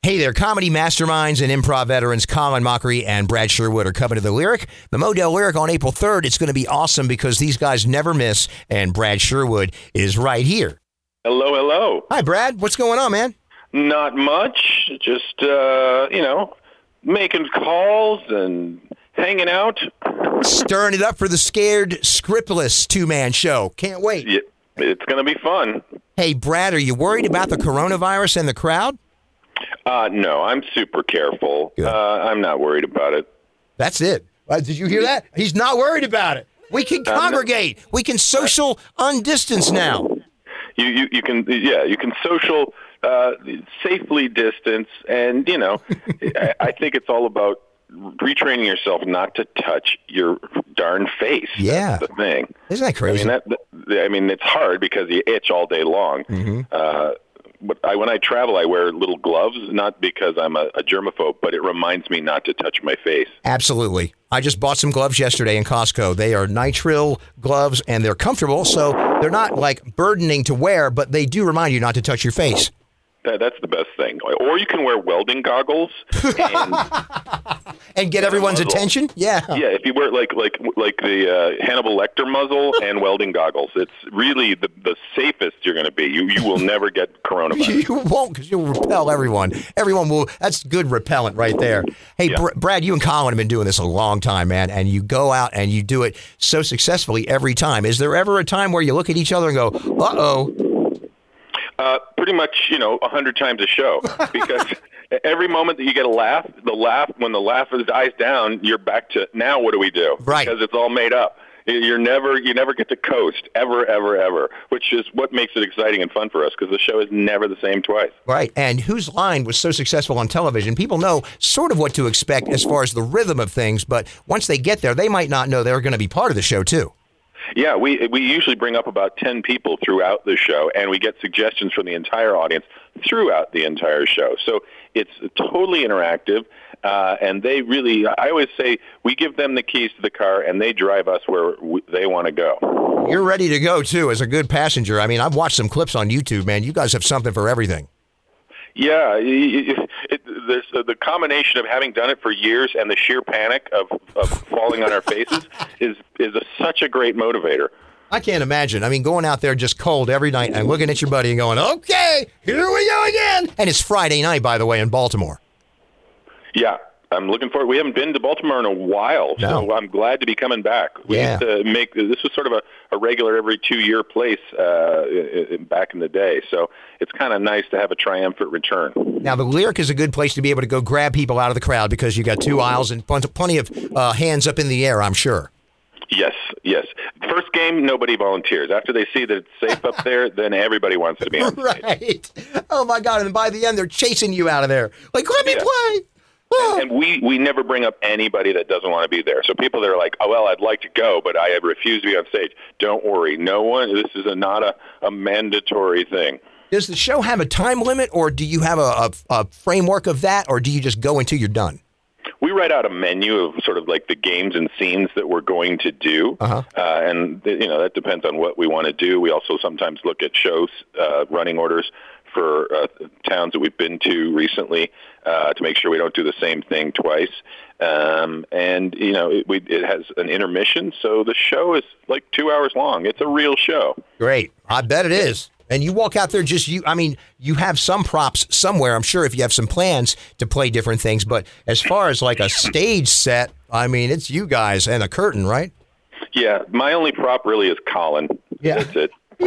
Hey there, comedy masterminds and improv veterans Colin Mockery and Brad Sherwood are coming to the Lyric. The Modell Lyric on April 3rd. It's going to be awesome because these guys never miss, and Brad Sherwood is right here. Hello, hello. Hi, Brad. What's going on, man? Not much. Just, making calls and hanging out. Stirring it up for the Scared Scriptless two-man show. Can't wait. Yeah, it's going to be fun. Hey, Brad, are you worried about the coronavirus and the crowd? No, I'm super careful. I'm not worried about it. That's it. Did you hear that? He's not worried about it. We can congregate. We can social undistance now. You can social safely distance, and I think it's all about retraining yourself not to touch your darn face. Yeah, that's the thing. Isn't that crazy? I mean, it's hard because you itch all day long. Mm-hmm. But when I travel, I wear little gloves, not because I'm a germaphobe, but it reminds me not to touch my face. Absolutely. I just bought some gloves yesterday in Costco. They are nitrile gloves, and they're comfortable, so they're not like burdening to wear, but they do remind you not to touch your face. That's the best thing. Or you can wear welding goggles and get everyone's attention. Yeah, if you wear like the Hannibal Lecter muzzle and welding goggles, it's really the safest you're going to be. You will never get coronavirus. You won't, because you'll repel everyone. Everyone will. That's good repellent right there. Hey, yeah. Brad, you and Colin have been doing this a long time, man, and you go out and you do it so successfully every time. Is there ever a time where you look at each other and go, uh-oh? Pretty much, 100 times a show, because every moment that you get a laugh, when the laugh dies down, you're back to, now what do we do? Right. Because it's all made up. You never get to coast, ever, ever, ever, which is what makes it exciting and fun for us, because the show is never the same twice. Right. And Whose Line was so successful on television, people know sort of what to expect as far as the rhythm of things, but once they get there, they might not know they're going to be part of the show, too. Yeah, we usually bring up about 10 people throughout the show, and we get suggestions from the entire audience throughout the entire show. So it's totally interactive, and they really, I always say, we give them the keys to the car, and they drive us where they want to go. You're ready to go, too, as a good passenger. I mean, I've watched some clips on YouTube, man. You guys have something for everything. Yeah, there's the combination of having done it for years and the sheer panic of falling on our faces is such a great motivator. I can't imagine. I mean, going out there just cold every night and looking at your buddy and going, okay, here we go again. And it's Friday night, by the way, in Baltimore. Yeah. I'm looking forward. We haven't been to Baltimore in a while, so I'm glad to be coming back. We used to make this was sort of a regular every 2-year place back in the day, so it's kind of nice to have a triumphant return. Now, the Lyric is a good place to be able to go grab people out of the crowd because you got 2 aisles and plenty of hands up in the air, I'm sure. Yes. First game, nobody volunteers. After they see that it's safe up there, then everybody wants to be on stage. Right. Oh, my God. And by the end, they're chasing you out of there. Like, let me play. And we never bring up anybody that doesn't want to be there. So people that are like, oh, well, I'd like to go, but I refuse to be on stage. Don't worry. No one, this is not a mandatory thing. Does the show have a time limit, or do you have a framework of that, or do you just go until you're done? We write out a menu of sort of like the games and scenes that we're going to do, and that depends on what we want to do. We also sometimes look at shows, running orders for towns that we've been to recently to make sure we don't do the same thing twice. It has an intermission, so the show is like 2 hours long. It's a real show. Great. I bet it is. And you walk out there you have some props somewhere, I'm sure, if you have some plans to play different things. But as far as like a stage set, I mean, it's you guys and a curtain, right? Yeah. My only prop really is Colin. Yeah. That's it.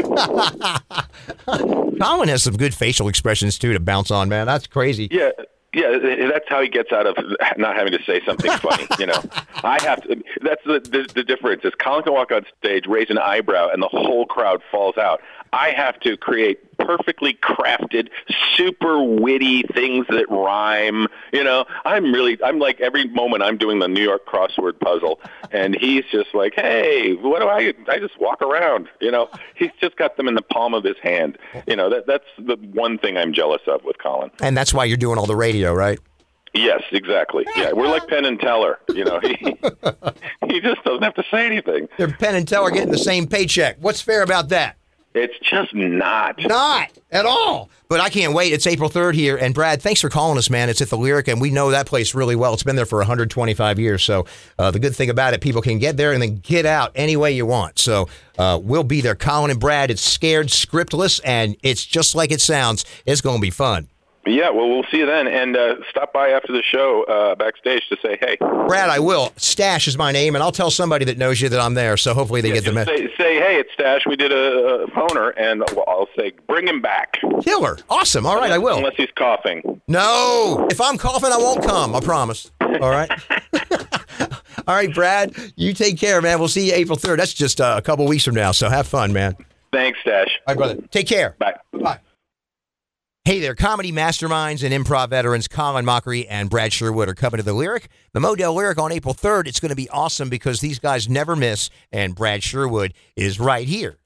Colin has some good facial expressions, too, to bounce on, man. That's crazy. Yeah. Yeah, that's how he gets out of not having to say something funny. I have to. That's the difference. Is Colin can walk on stage, raise an eyebrow, and the whole crowd falls out. I have to create perfectly crafted, super witty things that rhyme. I'm like every moment I'm doing the New York crossword puzzle, and he's just like, hey, what do I just walk around. He's just got them in the palm of his hand. That's the one thing I'm jealous of with Colin. And that's why you're doing all the radio, right? Yes, exactly. Yeah, we're like Penn and Teller. He just doesn't have to say anything. They're Penn and Teller getting the same paycheck. What's fair about that? It's just not. Not at all. But I can't wait. It's April 3rd here. And Brad, thanks for calling us, man. It's at the Lyric, and we know that place really well. It's been there for 125 years. So the good thing about it, people can get there and then get out any way you want. So we'll be there. Colin and Brad, it's scared, scriptless, and it's just like it sounds. It's going to be fun. Yeah, well, we'll see you then. And stop by after the show backstage to say hey. Brad, I will. Stash is my name, and I'll tell somebody that knows you that I'm there, so hopefully they get the message. Say, hey, it's Stash. We did a phoner, and I'll say, bring him back. Killer. Awesome. All right, I will. Unless he's coughing. No. If I'm coughing, I won't come. I promise. All right? All right, Brad, you take care, man. We'll see you April 3rd. That's just a couple weeks from now, so have fun, man. Thanks, Stash. All right, brother. Take care. Bye. Bye. Hey there, comedy masterminds and improv veterans Colin Mockery and Brad Sherwood are coming to the Lyric. The Modell Lyric on April 3rd. It's going to be awesome because these guys never miss, and Brad Sherwood is right here.